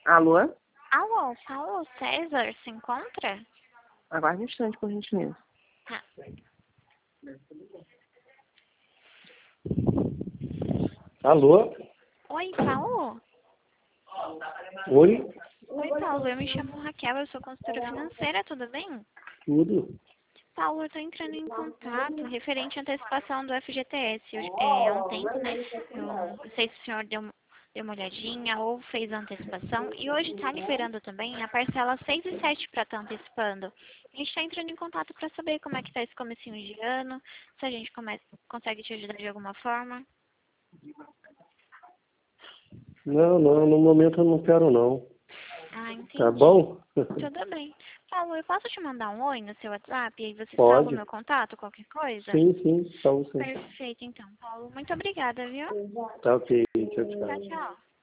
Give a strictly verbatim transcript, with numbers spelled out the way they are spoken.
Alô? Alô, Paulo César se encontra? Aguarde um instante, por gentileza. Tá. Alô? Oi, Paulo? Oi? Oi, Paulo. Eu me chamo Raquel, eu sou consultora financeira, tudo bem? Tudo? Paulo, eu estou entrando em contato referente à antecipação do F G T S. Eu, é, há um tempo, né? Eu não sei se o senhor deu, deu uma olhadinha ou fez a antecipação. E hoje está liberando também a parcela seis e sete para estar antecipando. A gente está entrando em contato para saber como é que está esse comecinho de ano, se a gente come, consegue te ajudar de alguma forma. Não, não, no momento eu não quero não. Ah, entendi. Tá bom? Tudo bem. Paulo, eu posso te mandar um oi no seu WhatsApp e aí você salva o Pode. meu contato, qualquer coisa? Sim, sim, tá sim. Perfeito, então, Paulo. Muito obrigada, viu? Tá ok, tchau, tchau. Tchau, tchau.